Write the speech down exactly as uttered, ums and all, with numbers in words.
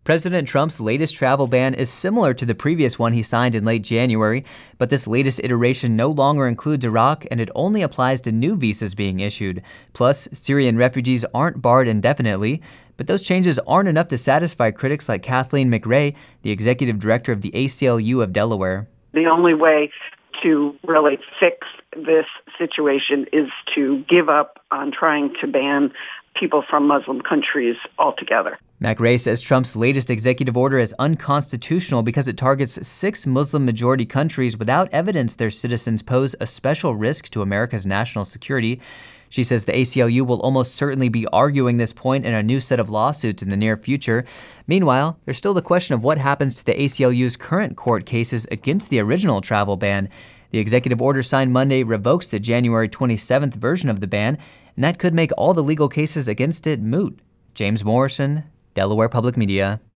President Trump's latest travel ban is similar to the previous one he signed in late January, but this latest iteration no longer includes Iraq and it only applies to new visas being issued. Plus, Syrian refugees aren't barred indefinitely, but those changes aren't enough to satisfy critics like Kathleen McRae, the executive director of the A C L U of Delaware. The only way to really fix this situation is to give up on trying to ban people from Muslim countries altogether. McRae says Trump's latest executive order is unconstitutional because it targets six Muslim-majority countries without evidence their citizens pose a special risk to America's national security. She says the A C L U will almost certainly be arguing this point in a new set of lawsuits in the near future. Meanwhile, there's still the question of what happens to the A C L U's current court cases against the original travel ban. The executive order signed Monday revokes the January twenty-seventh version of the ban, and that could make all the legal cases against it moot. James Morrison, Delaware Public Media.